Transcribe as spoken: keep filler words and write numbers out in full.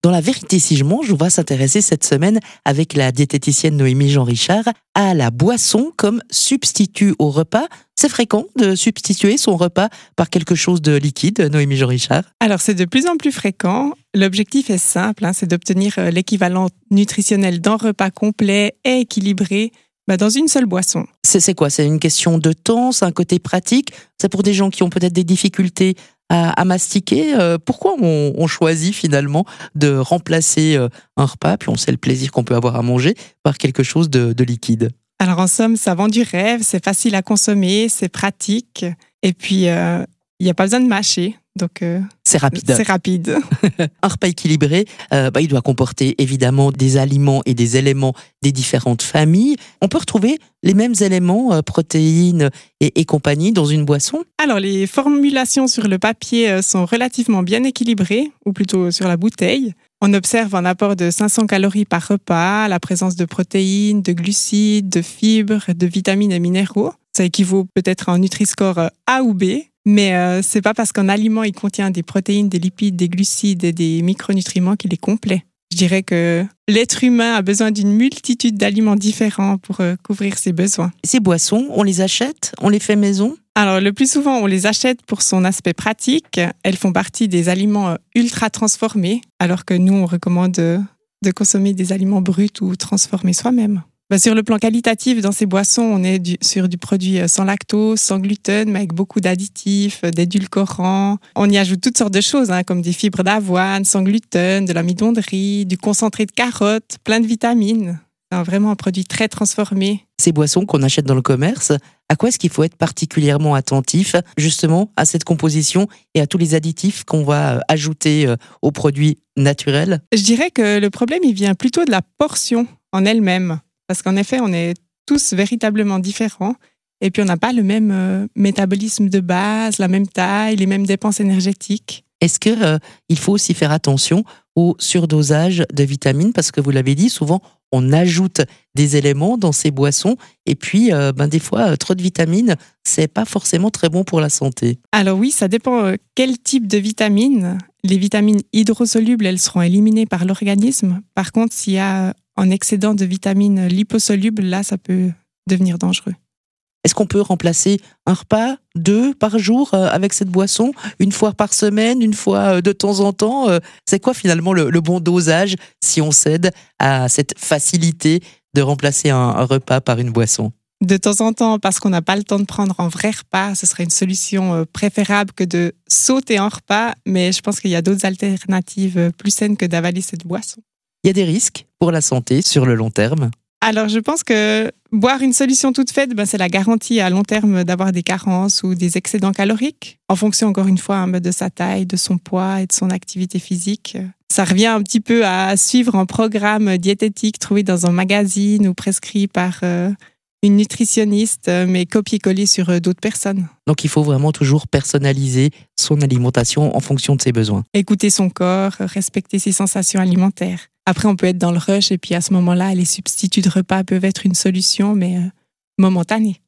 Dans La Vérité si je mange, on va s'intéresser cette semaine avec la diététicienne Noémie Jean-Richard à la boisson comme substitut au repas. C'est fréquent de substituer son repas par quelque chose de liquide, Noémie Jean-Richard? Alors, c'est de plus en plus fréquent. L'objectif est simple, hein, c'est d'obtenir l'équivalent nutritionnel d'un repas complet et équilibré bah, dans une seule boisson. C'est, c'est quoi? C'est une question de temps? C'est un côté pratique? C'est pour des gens qui ont peut-être des difficultés à, à mastiquer? euh, Pourquoi on, on choisit finalement de remplacer euh, un repas, puis on sait le plaisir qu'on peut avoir à manger, par quelque chose de, de liquide? Alors, en somme, ça vend du rêve, c'est facile à consommer, c'est pratique. Et puis, il euh, n'y a pas besoin de mâcher. Donc, euh, c'est rapide. C'est rapide. Un repas équilibré, euh, bah, il doit comporter évidemment des aliments et des éléments des différentes familles. On peut retrouver les mêmes éléments, euh, protéines et, et compagnie, dans une boisson? Alors, les formulations sur le papier sont relativement bien équilibrées, ou plutôt sur la bouteille. On observe un apport de cinq cents calories par repas, la présence de protéines, de glucides, de fibres, de vitamines et minéraux. Ça équivaut peut-être à un Nutri-Score A ou B. Mais euh, c'est pas parce qu'un aliment il contient des protéines, des lipides, des glucides et des micronutriments qu'il est complet. Je dirais que l'être humain a besoin d'une multitude d'aliments différents pour euh, couvrir ses besoins. Ces boissons, on les achète? On les fait maison? Alors, le plus souvent, on les achète pour son aspect pratique. Elles font partie des aliments ultra transformés, alors que nous, on recommande de, de consommer des aliments bruts ou transformés soi-même. Bah, sur le plan qualitatif, dans ces boissons, on est du, sur du produit sans lactose, sans gluten, mais avec beaucoup d'additifs, d'édulcorants. On y ajoute toutes sortes de choses, hein, comme des fibres d'avoine, sans gluten, de l'amidon de riz, du concentré de carottes, plein de vitamines. C'est vraiment un produit très transformé. Ces boissons qu'on achète dans le commerce, à quoi est-ce qu'il faut être particulièrement attentif, justement, à cette composition et à tous les additifs qu'on va ajouter aux produits naturels? Je dirais que le problème, il vient plutôt de la portion en elle-même. Parce qu'en effet, on est tous véritablement différents. Et puis, on n'a pas le même euh, métabolisme de base, la même taille, les mêmes dépenses énergétiques. Est-ce qu'il euh, faut aussi faire attention au surdosage de vitamines? Parce que vous l'avez dit, souvent, on ajoute des éléments dans ces boissons. Et puis, euh, ben, des fois, trop de vitamines, c'est pas forcément très bon pour la santé. Alors oui, ça dépend euh, quel type de vitamines. Les vitamines hydrosolubles, elles seront éliminées par l'organisme. Par contre, s'il y a un excédent de vitamines liposolubles, là, ça peut devenir dangereux. Est-ce qu'on peut remplacer un repas, deux par jour euh, avec cette boisson? Une fois par semaine, une fois euh, de temps en temps? euh, C'est quoi finalement le, le bon dosage si on cède à cette facilité de remplacer un, un repas par une boisson? De temps en temps, parce qu'on n'a pas le temps de prendre un vrai repas, ce serait une solution préférable que de sauter un repas, mais je pense qu'il y a d'autres alternatives plus saines que d'avaler cette boisson. Il y a des risques pour la santé sur le long terme? Alors, je pense que boire une solution toute faite, ben, c'est la garantie à long terme d'avoir des carences ou des excédents caloriques, en fonction, encore une fois, hein, de sa taille, de son poids et de son activité physique. Ça revient un petit peu à suivre un programme diététique trouvé dans un magazine ou prescrit par euh, une nutritionniste, mais copié-collé sur d'autres personnes. Donc, il faut vraiment toujours personnaliser son alimentation en fonction de ses besoins. Écouter son corps, respecter ses sensations alimentaires. Après, on peut être dans le rush et puis à ce moment-là, les substituts de repas peuvent être une solution, mais euh, momentanée.